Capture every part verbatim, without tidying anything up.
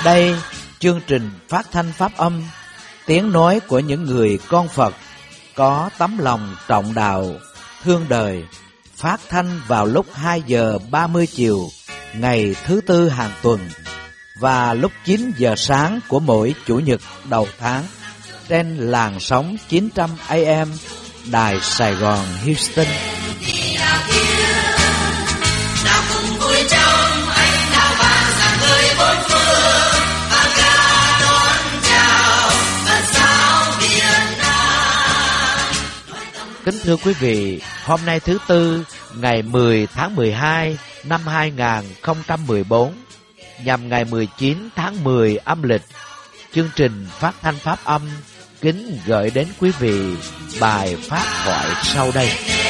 đây, chương trình phát thanh pháp âm, tiếng nói của những người con Phật có tấm lòng trọng đạo, thương đời, phát thanh vào lúc hai giờ ba mươi chiều ngày thứ tư hàng tuần và lúc chín giờ sáng của mỗi chủ nhật đầu tháng trên làn sóng chín trăm A M Đài Sài Gòn Houston. Kính thưa quý vị, hôm nay thứ Tư, ngày mười tháng mười hai năm hai nghìn không trăm mười bốn, nhằm ngày mười chín tháng mười âm lịch, chương trình phát thanh pháp âm kính gửi đến quý vị bài pháp thoại sau đây.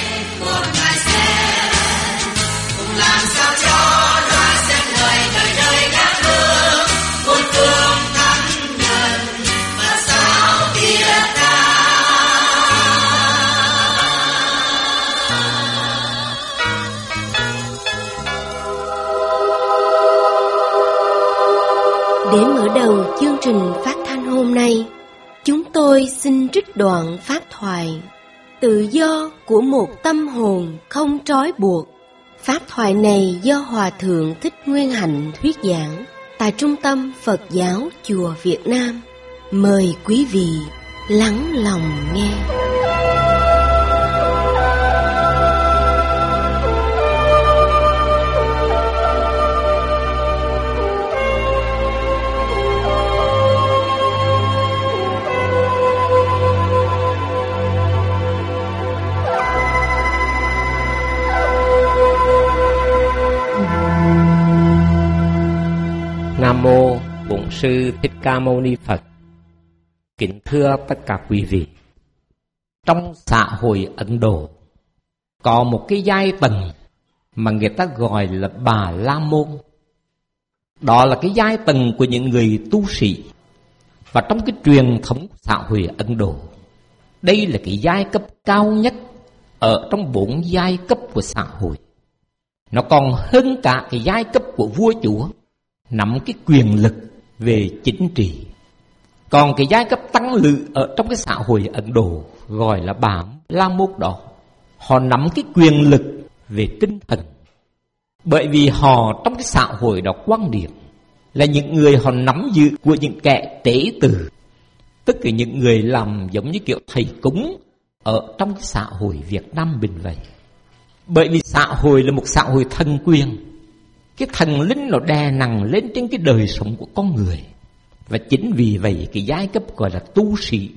Để mở đầu chương trình phát thanh hôm nay, chúng tôi xin trích đoạn pháp thoại Tự do của một tâm hồn không trói buộc. Pháp thoại này do Hòa Thượng Thích Nguyên Hạnh thuyết giảng tại Trung tâm Phật giáo Chùa Việt Nam. Mời quý vị lắng lòng nghe. Nam mô Bổn Sư Thích Ca Mâu Ni Phật. Kính thưa tất cả quý vị, trong xã hội Ấn Độ có một cái giai tầng mà người ta gọi là Bà La Môn. Đó là cái giai tầng của những người tu sĩ. Và trong cái truyền thống xã hội Ấn Độ, đây là cái giai cấp cao nhất ở trong bốn giai cấp của xã hội. Nó còn hơn cả cái giai cấp của vua chúa, nắm cái quyền lực về chính trị. Còn cái giai cấp tăng lữ ở trong cái xã hội Ấn Độ gọi là Bà La Môn đó, họ nắm cái quyền lực về tinh thần. Bởi vì họ trong cái xã hội đó quan điểm là những người họ nắm giữ của những kẻ tế tử, tức là những người làm giống như kiểu thầy cúng ở trong cái xã hội Việt Nam mình vậy. Bởi vì xã hội là một xã hội thần quyền, cái thần linh nó đè nặng lên trên cái đời sống của con người. Và chính vì vậy cái giai cấp gọi là tu sĩ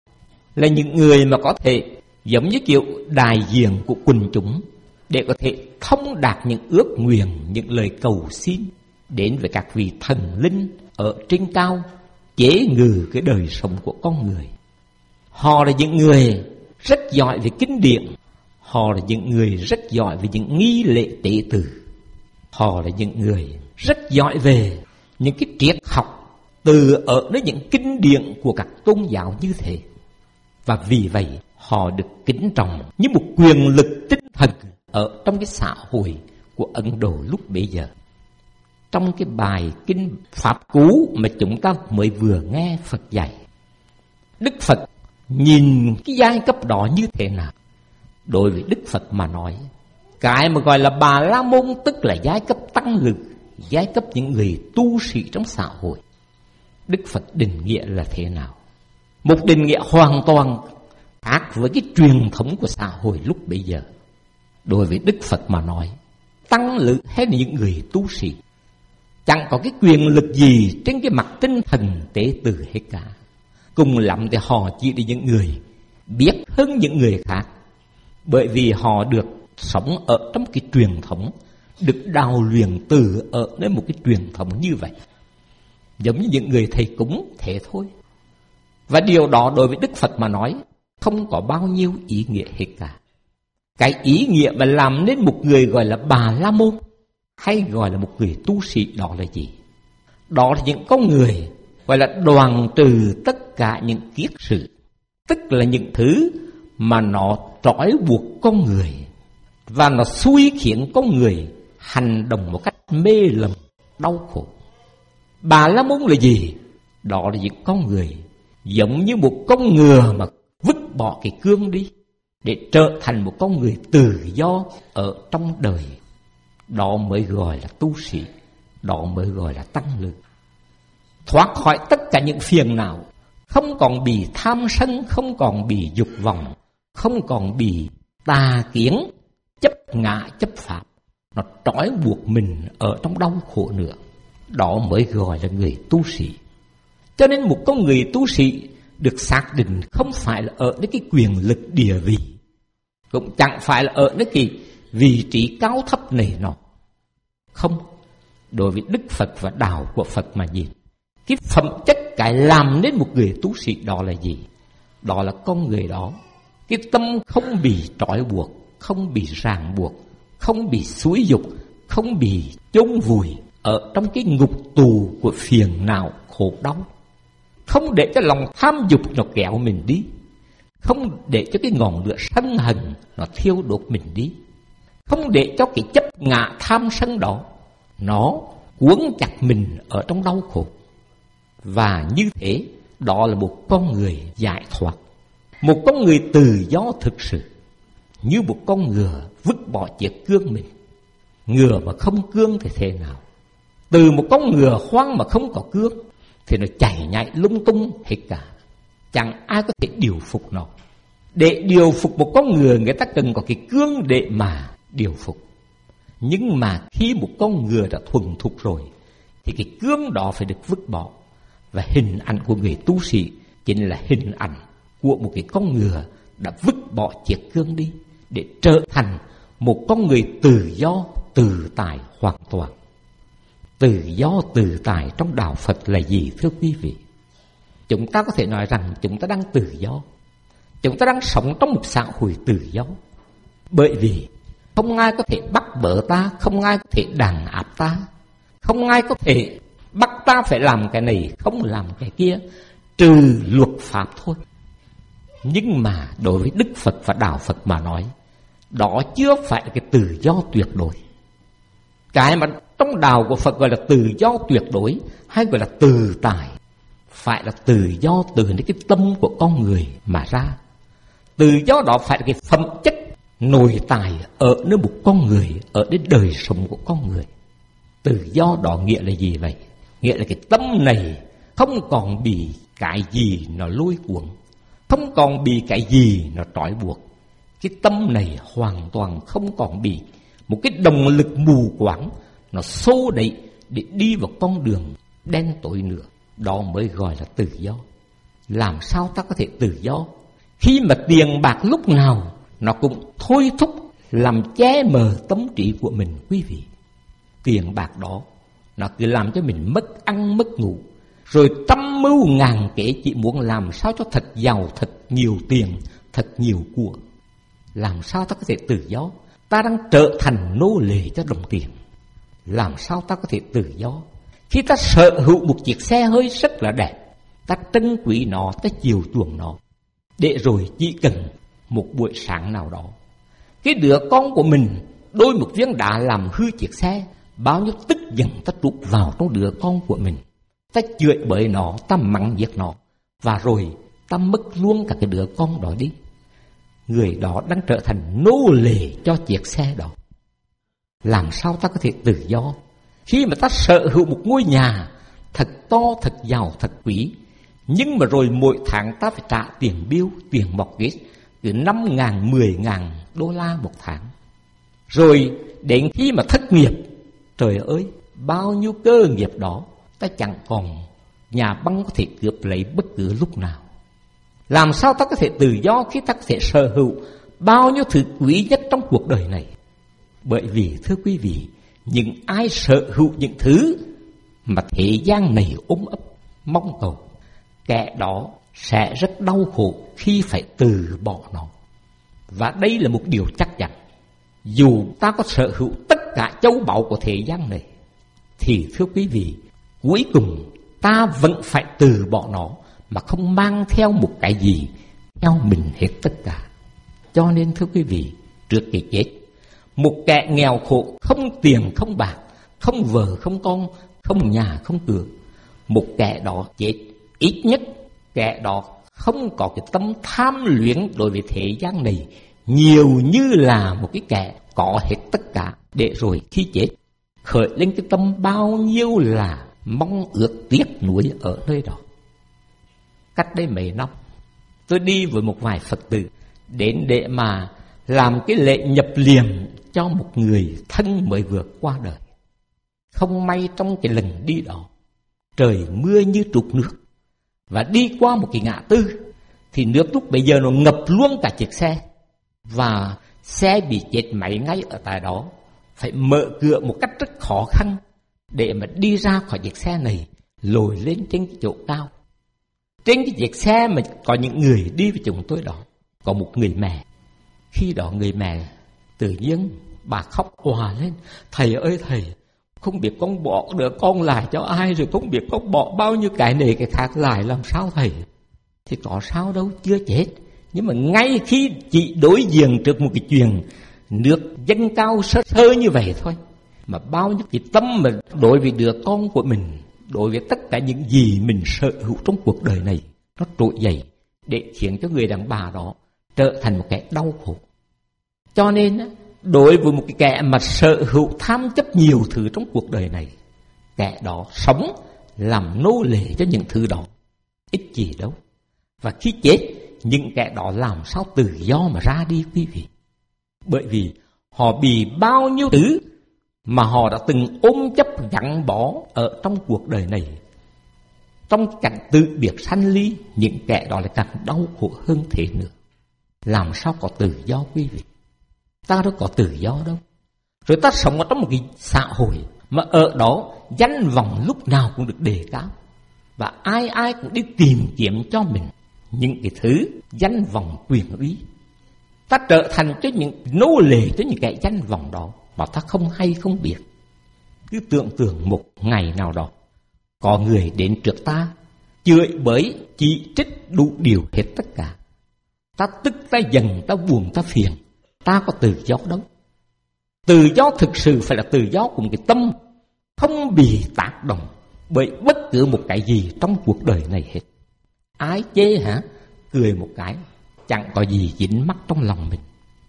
là những người mà có thể giống như kiểu đại diện của quần chúng để có thể thông đạt những ước nguyện, những lời cầu xin đến với các vị thần linh ở trên cao, chế ngự cái đời sống của con người. Họ là những người rất giỏi về kinh điển, họ là những người rất giỏi về những nghi lễ tế tử, họ là những người rất giỏi về những cái triết học từ ở đến những kinh điển của các tôn giáo như thế. Và vì vậy họ được kính trọng như một quyền lực tinh thần ở trong cái xã hội của Ấn Độ lúc bấy giờ. Trong cái bài kinh Pháp Cú mà chúng ta mới vừa nghe Phật dạy, Đức Phật nhìn cái giai cấp đó như thế nào? Đối với Đức Phật mà nói, cái mà gọi là Bà La Môn tức là giai cấp tăng lực, giai cấp những người tu sĩ trong xã hội. Đức Phật định nghĩa là thế nào? Một định nghĩa hoàn toàn khác với cái truyền thống của xã hội lúc bấy giờ. Đối với Đức Phật mà nói, tăng lữ hay là những người tu sĩ chẳng có cái quyền lực gì trên cái mặt tinh thần tế tử hết cả. Cùng lắm thì họ chỉ là những người biết hơn những người khác, bởi vì họ được sống ở trong cái truyền thống, được đào luyện từ ở đến một cái truyền thống như vậy, giống như những người thầy cúng thế thôi. Và điều đó đối với Đức Phật mà nói không có bao nhiêu ý nghĩa hết cả. Cái ý nghĩa mà làm nên một người gọi là Bà La Môn hay gọi là một người tu sĩ đó là gì? Đó là những con người gọi là đoạn trừ tất cả những kiết sự, tức là những thứ mà nó trói buộc con người và nó xui khiến con người hành động một cách mê lầm, đau khổ. Bà la môn là gì? Đó là những con người giống như một con ngựa mà vứt bỏ cái cương đi để trở thành một con người tự do ở trong đời. Đó mới gọi là tu sĩ, đó mới gọi là tăng lực. Thoát khỏi tất cả những phiền não, không còn bị tham sân, không còn bị dục vọng, không còn bị tà kiến, chấp ngã, chấp pháp. Nó trói buộc mình ở trong đau khổ nữa. Đó mới gọi là người tu sĩ. Cho nên một con người tu sĩ được xác định không phải là ở những cái quyền lực địa vị, cũng chẳng phải là ở những cái vị trí cao thấp này nọ. Không, đối với Đức Phật và đạo của Phật mà nhìn, cái phẩm chất cái làm nên một người tu sĩ đó là gì? Đó là con người đó, cái tâm không bị trói buộc, không bị ràng buộc, không bị xúi dục, không bị chôn vùi ở trong cái ngục tù của phiền não khổ đau. Không để cho lòng tham dục nó kéo mình đi, không để cho cái ngọn lửa sân hận nó thiêu đốt mình đi, không để cho cái chấp ngã tham sân đó nó cuốn chặt mình ở trong đau khổ. Và như thế, đó là một con người giải thoát, một con người tự do thực sự. Như một con ngựa vứt bỏ chiếc cương mình. Ngựa mà không cương thì thế nào? Từ một con ngựa hoang mà không có cương thì nó chạy nhảy lung tung hết cả, chẳng ai có thể điều phục nó. Để điều phục một con ngựa, người ta cần có cái cương để mà điều phục. Nhưng mà khi một con ngựa đã thuần thục rồi thì cái cương đó phải được vứt bỏ. Và hình ảnh của người tu sĩ chính là hình ảnh của một cái con ngựa đã vứt bỏ chiếc cương đi để trở thành một con người tự do, tự tại hoàn toàn. Tự do, tự tại trong đạo Phật là gì thưa quý vị? Chúng ta có thể nói rằng chúng ta đang tự do. Chúng ta đang sống trong một xã hội tự do. Bởi vì không ai có thể bắt bớ ta, không ai có thể đàn áp ta, không ai có thể bắt ta phải làm cái này, không làm cái kia, trừ luật pháp thôi. Nhưng mà đối với Đức Phật và đạo Phật mà nói, đó chưa phải là cái tự do tuyệt đối. Cái mà trong đạo của Phật gọi là tự do tuyệt đối, hay gọi là tự tại, phải là tự do từ những cái tâm của con người mà ra. Tự do đó phải là cái phẩm chất nội tại ở nơi một con người, ở nơi đời sống của con người. Tự do đó nghĩa là gì vậy? Nghĩa là cái tâm này không còn bị cái gì nó lôi cuốn, không còn bị cái gì nó trói buộc. Cái tâm này hoàn toàn không còn bị một cái động lực mù quáng nó xô đẩy để đi vào con đường đen tối nữa. Đó mới gọi là tự do. Làm sao ta có thể tự do khi mà tiền bạc lúc nào nó cũng thôi thúc làm che mờ tâm trí của mình quý vị? Tiền bạc đó nó cứ làm cho mình mất ăn mất ngủ, rồi trăm mưu ngàn kế chỉ muốn làm sao cho thật giàu, thật nhiều tiền, thật nhiều của. Làm sao ta có thể tự do? Ta đang trở thành nô lệ cho đồng tiền. Làm sao ta có thể tự do khi ta sở hữu một chiếc xe hơi rất là đẹp, ta trân quý nó, ta chiều chuộng nó, để rồi chỉ cần một buổi sáng nào đó cái đứa con của mình đôi một viên đá làm hư chiếc xe, bao nhiêu tức giận ta trút vào trong đứa con của mình, ta chửi bới nó, ta mắng giết nó, và rồi ta mất luôn cả cái đứa con đó đi. Người đó đang trở thành nô lệ cho chiếc xe đó. Làm sao ta có thể tự do khi mà ta sở hữu một ngôi nhà thật to, thật giàu, thật quý, nhưng mà rồi mỗi tháng ta phải trả tiền bill, tiền mortgage từ năm ngàn, mười ngàn đô la một tháng. Rồi đến khi mà thất nghiệp, trời ơi, bao nhiêu cơ nghiệp đó ta chẳng còn nhà băng có thể cướp lấy bất cứ lúc nào. Làm sao ta có thể tự do khi ta có thể sở hữu bao nhiêu thứ quý nhất trong cuộc đời này? Bởi vì thưa quý vị, những ai sở hữu những thứ mà thế gian này ôm ấp mong cầu, kẻ đó sẽ rất đau khổ khi phải từ bỏ nó. Và đây là một điều chắc chắn. Dù ta có sở hữu tất cả châu báu của thế gian này, thì thưa quý vị, cuối cùng ta vẫn phải từ bỏ nó, mà không mang theo một cái gì theo mình hết tất cả. Cho nên thưa quý vị, trước cái chết, một kẻ nghèo khổ, không tiền không bạc, không vợ không con, không nhà không cửa, một kẻ đó chết, ít nhất kẻ đó không có cái tâm tham luyến đối với thế gian này nhiều như là một cái kẻ có hết tất cả, để rồi khi chết khởi lên cái tâm bao nhiêu là mong ước tiếc nuối ở nơi đó. Cách đây mấy năm, tôi đi với một vài Phật tử đến để mà làm cái lễ nhập liệm cho một người thân mới vừa qua đời. Không may trong cái lần đi đó, trời mưa như trút nước, và đi qua một cái ngã tư thì nước lúc bây giờ nó ngập luôn cả chiếc xe, và xe bị chết máy ngay ở tại đó, phải mở cửa một cách rất khó khăn để mà đi ra khỏi chiếc xe này, lồi lên trên cái chỗ cao. Trên cái chiếc xe mà có những người đi với chúng tôi đó, có một người mẹ. Khi đó người mẹ tự nhiên bà khóc òa lên: "Thầy ơi thầy, không biết con bỏ đứa con lại cho ai, rồi không biết con bỏ bao nhiêu cái này cái khác lại làm sao thầy?" Thì có sao đâu, chưa chết. Nhưng mà ngay khi chị đối diện trước một cái chuyện nước dâng cao sơ sơ như vậy thôi, mà bao nhiêu cái tâm mà đối với đứa con của mình, đối với tất cả những gì mình sở hữu trong cuộc đời này, nó trỗi dậy để khiến cho người đàn bà đó trở thành một kẻ đau khổ. Cho nên đối với một cái kẻ mà sở hữu tham chấp nhiều thứ trong cuộc đời này, kẻ đó sống làm nô lệ cho những thứ đó, ích gì đâu. Và khi chết, những kẻ đó làm sao tự do mà ra đi quý vị? Bởi vì họ bị bao nhiêu thứ mà họ đã từng ôm chấp gắn bó ở trong cuộc đời này. Trong cảnh tự biệt sanh ly, những kẻ đó lại càng đau khổ hơn thế nữa. Làm sao có tự do quý vị? Ta đâu có tự do đâu. Rồi ta sống ở trong một cái xã hội mà ở đó danh vọng lúc nào cũng được đề cao, và ai ai cũng đi tìm kiếm cho mình những cái thứ danh vọng quyền uy. Ta trở thành cho những nô lệ cho những cái danh vọng đó mà ta không hay không biết. Cứ tưởng tượng một ngày nào đó có người đến trước ta chửi bới, chỉ trích đủ điều hết tất cả. Ta tức, ta giận, ta buồn, ta phiền. Ta có tự do đâu. Tự do thực sự phải là tự do của một cái tâm không bị tác động bởi bất cứ một cái gì trong cuộc đời này hết. Ai chê hả? Cười một cái, chẳng có gì dính mắc trong lòng mình.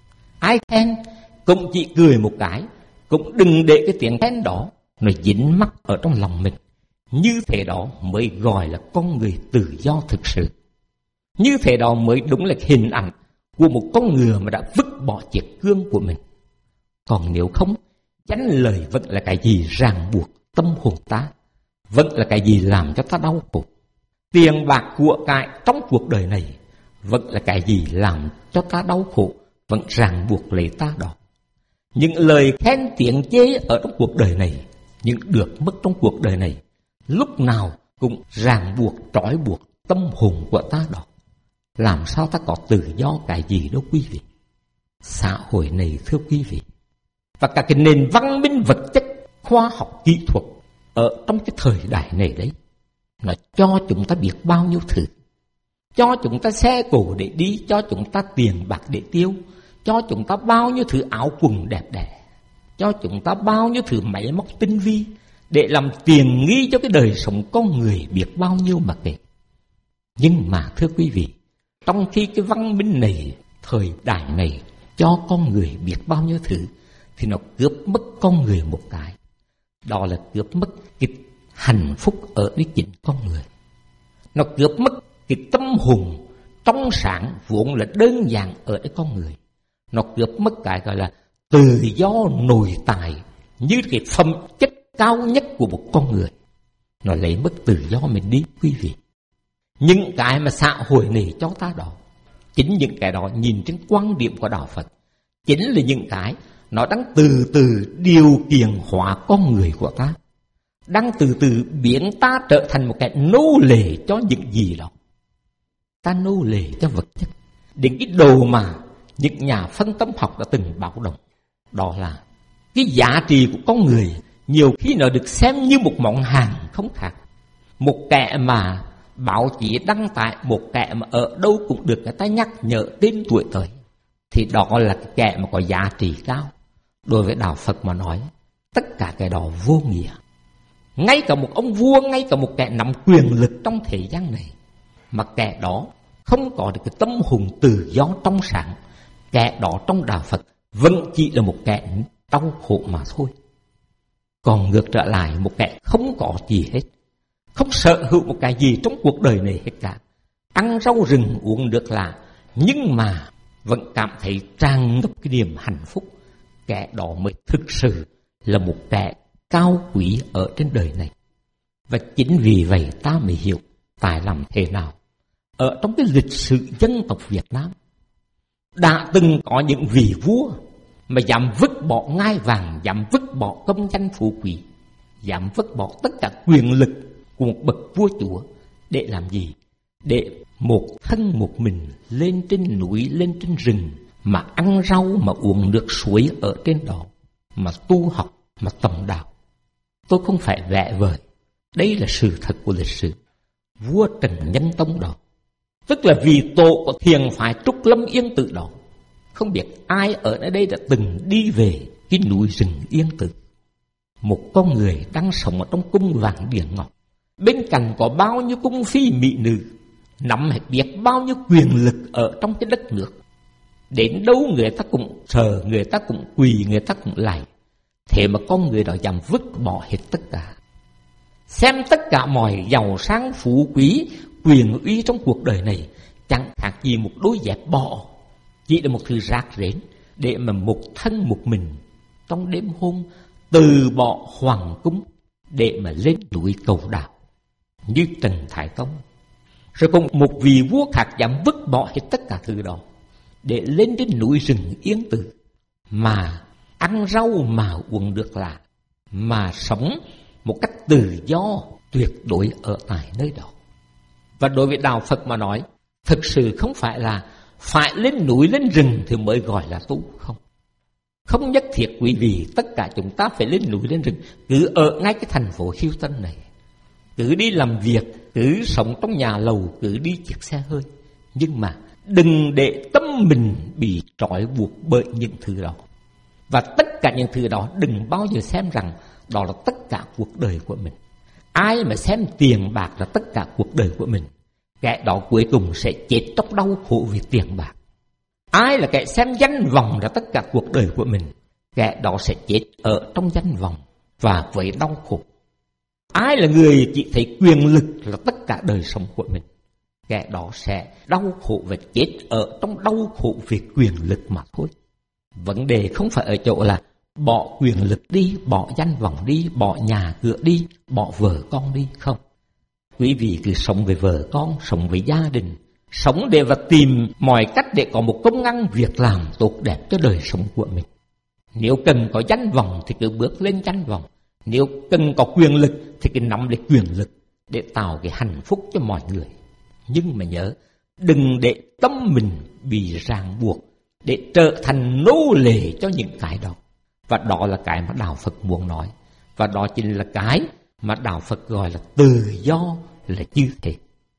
Ai khen cũng chỉ cười một cái, cũng đừng để cái tiếng khen đó nó dính mắc ở trong lòng mình. Như thế đó mới gọi là con người tự do thực sự. Như thế đó mới đúng là hình ảnh của một con người mà đã vứt bỏ chiếc gương của mình. Còn nếu không, chánh lời vẫn là cái gì ràng buộc tâm hồn ta, vẫn là cái gì làm cho ta đau khổ. Tiền bạc của cải trong cuộc đời này vẫn là cái gì làm cho ta đau khổ, vẫn ràng buộc lấy ta đó. Những lời khen tiếng chê ở trong cuộc đời này, những được mất trong cuộc đời này, lúc nào cũng ràng buộc, trói buộc tâm hồn của ta đó. Làm sao ta có tự do cái gì đâu quý vị? Xã hội này thưa quý vị, và cả cái nền văn minh vật chất, khoa học kỹ thuật ở trong cái thời đại này đấy, nó cho chúng ta biết bao nhiêu thứ. Cho chúng ta xe cộ để đi, cho chúng ta tiền bạc để tiêu, cho chúng ta bao nhiêu thứ áo quần đẹp đẽ, cho chúng ta bao nhiêu thứ máy móc tinh vi để làm tiền nghi cho cái đời sống con người biết bao nhiêu mà kể. Nhưng mà thưa quý vị, trong khi cái văn minh này, thời đại này cho con người biết bao nhiêu thứ, thì nó cướp mất con người một cái. Đó là cướp mất cái hạnh phúc ở với chính con người. Nó cướp mất cái tâm hồn trong sáng vốn là đơn giản ở với con người. Nó cướp mất cái gọi là tự do nội tại, như cái phẩm chất cao nhất của một con người. Nó lấy mất tự do mình đi quý vị. Những cái mà xã hội này cho ta đó, chính những cái đó nhìn trên quan điểm của đạo Phật, chính là những cái nó đang từ từ điều kiện hóa con người của ta, đang từ từ biến ta trở thành một cái nô lệ cho những gì đó. Ta nô lệ cho vật chất, đến cái đồ mà những nhà phân tâm học đã từng báo động, đó là cái giá trị của con người nhiều khi nó được xem như một món hàng không khác. Một kẻ mà báo chí đăng tải, một kẻ mà ở đâu cũng được người ta nhắc nhở tên tuổi tới, thì đó là cái kẻ mà có giá trị cao. Đối với đạo Phật mà nói, tất cả cái đó vô nghĩa. Ngay cả một ông vua, ngay cả một kẻ nắm quyền lực trong thế gian này, mà kẻ đó không có được cái tâm hồn tự do trong sáng, kẻ đó trong đạo Phật vẫn chỉ là một kẻ đau khổ mà thôi. Còn ngược trở lại, một kẻ không có gì hết, không sở hữu một cái gì trong cuộc đời này hết cả, ăn rau rừng uống nước lạ, nhưng mà vẫn cảm thấy tràn ngập cái niềm hạnh phúc, kẻ đó mới thực sự là một kẻ cao quý ở trên đời này. Và chính vì vậy ta mới hiểu tại làm thế nào ở trong cái lịch sử dân tộc Việt Nam đã từng có những vị vua mà dám vứt bỏ ngai vàng, dám vứt bỏ công danh phú quý, dám vứt bỏ tất cả quyền lực của một bậc vua chúa để làm gì? Để một thân một mình lên trên núi, lên trên rừng, mà ăn rau, mà uống nước suối ở trên đó, mà tu học, mà tầm đạo. Tôi không phải vẽ vời, đây là sự thật của lịch sử. Vua Trần Nhân Tông đó, tức là vì tổ của thiền phái Trúc Lâm Yên Tử đó. Không biết ai ở nơi đây đã từng đi về cái núi rừng Yên Tử. Một con người đang sống ở trong cung vàng điện ngọc, bên cạnh có bao nhiêu cung phi mỹ nữ, nắm hết biết bao nhiêu quyền lực ở trong cái đất nước. Đến đâu người ta cũng sờ, người ta cũng quỳ, người ta cũng lạy. Thế mà con người đó dám vứt bỏ hết tất cả, xem tất cả mọi giàu sang phú quý, quyền uy trong cuộc đời này chẳng khác gì một đôi dép bò, chỉ là một thứ rác rến, để mà một thân một mình trong đêm hôm từ bỏ hoàng cung để mà lên núi cầu đạo như Trần Thái Tông. Rồi còn một vị vua khác dám vứt bỏ hết tất cả thứ đó để lên đến núi rừng Yên Tử, mà ăn rau, mà uống nước lạ, mà sống một cách tự do tuyệt đối ở tại nơi đó. Và đối với đạo Phật mà nói, thực sự không phải là phải lên núi lên rừng thì mới gọi là tu, không. Không nhất thiết quý vị tất cả chúng ta phải lên núi lên rừng, cứ ở ngay cái thành phố Houston này, cứ đi làm việc, cứ sống trong nhà lầu, cứ đi chiếc xe hơi. Nhưng mà đừng để tâm mình bị trói buộc bởi những thứ đó. Và tất cả những thứ đó đừng bao giờ xem rằng đó là tất cả cuộc đời của mình. Ai mà xem tiền bạc là tất cả cuộc đời của mình, kẻ đó cuối cùng sẽ chết trong đau khổ vì tiền bạc. Ai là kẻ xem danh vọng là tất cả cuộc đời của mình, kẻ đó sẽ chết ở trong danh vọng và với đau khổ. Ai là người chỉ thấy quyền lực là tất cả đời sống của mình, kẻ đó sẽ đau khổ và chết ở trong đau khổ vì quyền lực mà thôi. Vấn đề không phải ở chỗ là bỏ quyền lực đi, bỏ danh vọng đi, bỏ nhà cửa đi, bỏ vợ con đi, không. Quý vị cứ sống với vợ con, sống với gia đình, sống để và tìm mọi cách để có một công ăn việc làm tốt đẹp cho đời sống của mình. Nếu cần có danh vọng thì cứ bước lên danh vọng, nếu cần có quyền lực thì cứ nắm lấy quyền lực để tạo cái hạnh phúc cho mọi người. Nhưng mà nhớ, đừng để tâm mình bị ràng buộc để trở thành nô lệ cho những cái đó. Và đó là cái mà đạo Phật muốn nói. Và đó chính là cái mà đạo Phật gọi là tự do là như thế.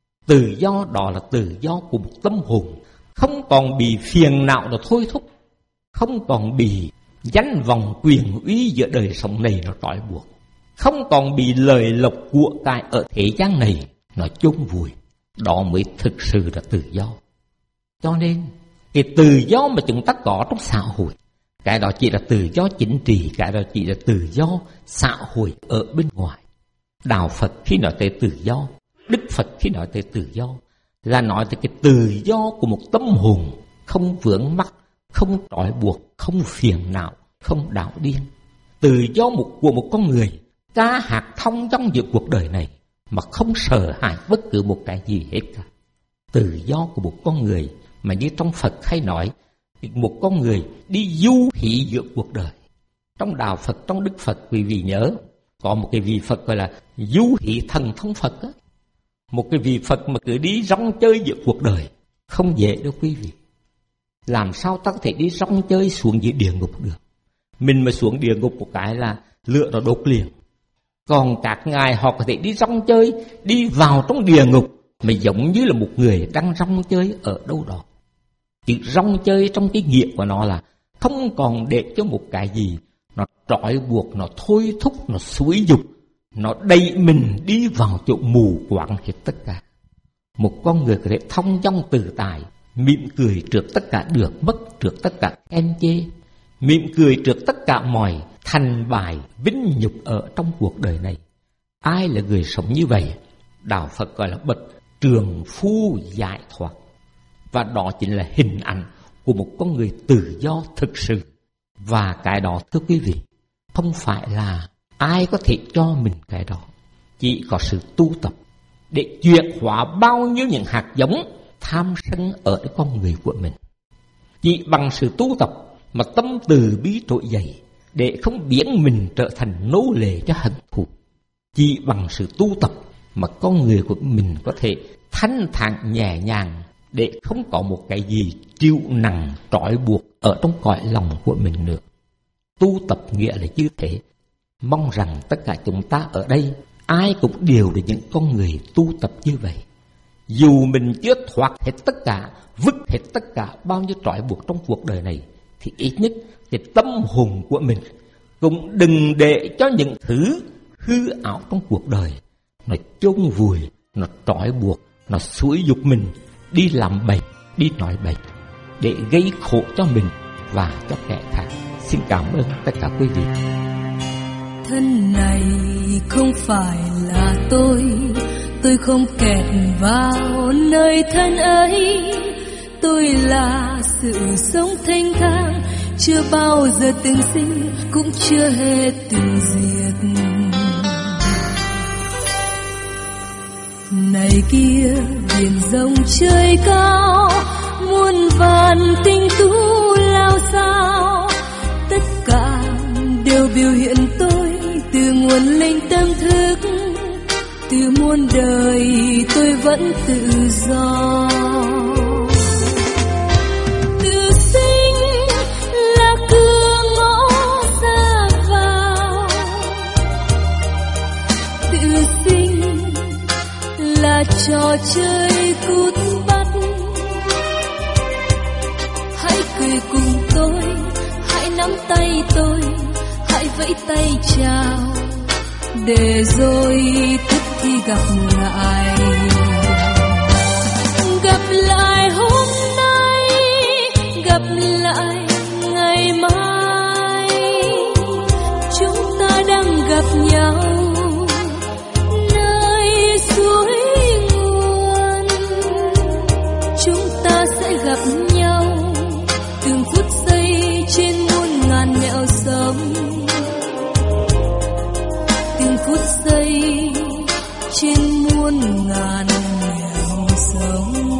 Tự do đó là tự do của một tâm hồn, không còn bị phiền não nó thôi thúc, không còn bị danh vọng quyền uy giữa đời sống này nó trói buộc, không còn bị lời lộc của cải ở thế gian này nó chôn vùi. Đó mới thực sự là tự do. Cho nên cái tự do mà chúng ta có trong xã hội, cái đó chỉ là tự do chính trị, cái đó chỉ là tự do xã hội ở bên ngoài. Đạo Phật khi nói tới tự do, Đức Phật khi nói tới tự do là nói tới cái tự do của một tâm hồn không vướng mắc, không trói buộc, không phiền não, không đảo điên. Tự do một, của một con người ca hát thông dong giữa cuộc đời này mà không sợ hãi bất cứ một cái gì hết cả. Tự do của một con người mà như trong Phật hay nói, một con người đi du hỷ giữa cuộc đời. Trong đạo Phật, trong Đức Phật, quý vị nhớ có một cái vị Phật gọi là du hỷ thần thông Phật á. Một cái vị Phật mà cứ đi rong chơi giữa cuộc đời không dễ đâu quý vị. Làm sao ta có thể đi rong chơi xuống dưới địa ngục được? Mình mà xuống địa ngục một cái là lửa nó đốt liền. Còn các ngài họ có thể đi rong chơi, đi vào trong địa ngục mà giống như là một người đang rong chơi ở đâu đó. Chữ rong chơi trong cái nghĩa của nó là không còn để cho một cái gì nó trói buộc, nó thôi thúc, nó xúi dục, nó đẩy mình đi vào chỗ mù quáng hết tất cả. Một con người có thể thông dong tự tại, mỉm cười trước tất cả được mất, trước tất cả khen chê, mỉm cười trước tất cả mọi thành bại vinh nhục ở trong cuộc đời này. Ai là người sống như vậy? Đạo Phật gọi là bậc trường phu giải thoát. Và đó chính là hình ảnh của một con người tự do thực sự. Và cái đó thưa quý vị, không phải là ai có thể cho mình cái đó. Chỉ có sự tu tập để chuyển hóa bao nhiêu những hạt giống tham sân ở cái con người của mình. Chỉ bằng sự tu tập mà tâm từ bi trỗi dậy, để không biến mình trở thành nô lệ cho hận thù. Chỉ bằng sự tu tập mà con người của mình có thể thanh thản nhẹ nhàng, để không có một cái gì chịu nặng trói buộc ở trong cõi lòng của mình nữa. Tu tập nghĩa là như thế. Mong rằng tất cả chúng ta ở đây ai cũng đều là những con người tu tập như vậy. Dù mình chưa thoát hết tất cả, vứt hết tất cả bao nhiêu trói buộc trong cuộc đời này, thì ít nhất cái tâm hồn của mình cũng đừng để cho những thứ hư ảo trong cuộc đời nó chôn vùi, nó trói buộc, nó xúi dục mình đi làm bậy, đi nói bậy, để gây khổ cho mình và cho kẻ khác. Xin cảm ơn tất cả quý vị. Thân này không phải là tôi, tôi không kẹt vào nơi thân ấy. Tôi là sự sống thanh thang, chưa bao giờ từng sinh, cũng chưa hề từng diệt. Này kia biển rộng trời cao, muôn vàn tinh tú lao sao, tất cả đều biểu hiện tôi từ nguồn linh tâm thức. Từ muôn đời tôi vẫn tự do. Tự sinh là cửa ngõ ra vào, tự sinh là trò chơi cút bắt. Hãy cười cùng tôi, hãy nắm tay tôi, hãy vẫy tay chào, để rồi thức khi gặp lại. Gặp lại hôm nay, gặp lại ngày mai, chúng ta đang gặp nhau nơi suối nguồn. Chúng ta sẽ gặp nhau từng phút giây trên muôn ngàn nẻo sống. Từng phút giây trên muôn ngàn nẻo sống.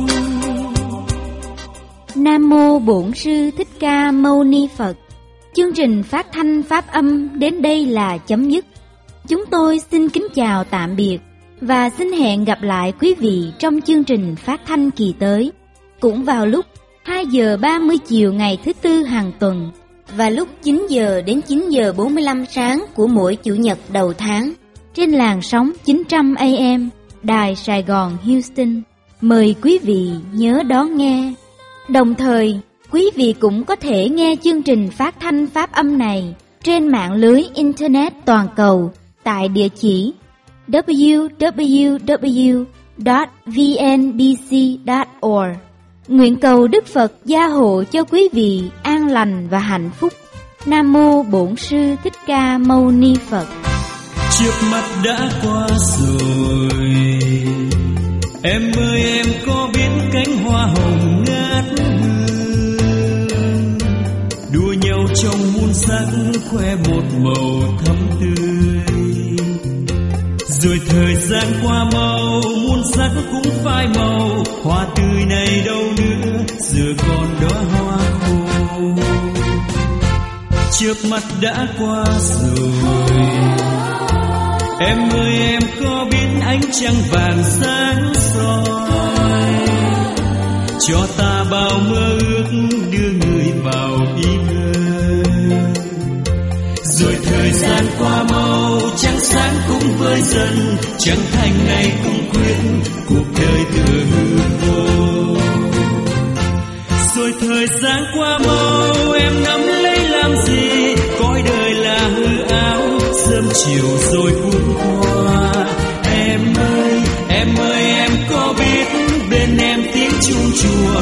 Nam mô Bổn Sư Thích Ca Mâu Ni Phật. Chương trình phát thanh pháp âm đến đây là chấm dứt. Chúng tôi xin kính chào tạm biệt và xin hẹn gặp lại quý vị trong chương trình phát thanh kỳ tới, cũng vào lúc hai giờ ba mươi chiều ngày thứ tư hàng tuần và lúc chín giờ đến chín giờ bốn mươi lăm sáng của mỗi chủ nhật đầu tháng trên làn sóng chín trăm A M Đài Sài Gòn Houston. Mời quý vị nhớ đón nghe. Đồng thời, quý vị cũng có thể nghe chương trình phát thanh pháp âm này trên mạng lưới Internet toàn cầu tại địa chỉ w w w chấm v n b c chấm org. Nguyện cầu Đức Phật gia hộ cho quý vị an lành và hạnh phúc. Nam mô Bổn Sư Thích Ca Mâu Ni Phật. Trước mắt đã qua rồi, em ơi em có biết cánh hoa hồng ngát hương, đua nhau trong muôn sắc khoe một màu thắm tươi. Rồi thời gian qua mau, muôn sắc cũng phai màu, hoa tươi này đâu nữa, giờ còn đóa hoa khô. Trước mắt đã qua rồi, em ơi em có biết ánh trăng vàng sáng soi, cho ta bao mơ ước đưa người vào ý ngơi. Rồi thời gian qua mau, trăng sáng cũng vơi dần, trăng thanh này cũng quên, cuộc đời tựa hư vô. Rồi thời gian qua mau, em nắm lấy làm gì, cõi đời là hư áo, sớm chiều rồi cũng qua.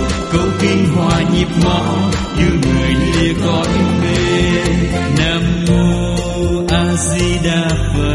câu kinh hòa nhịp máu như người lìa cõi mê. Nam mô A Di Đà Phật.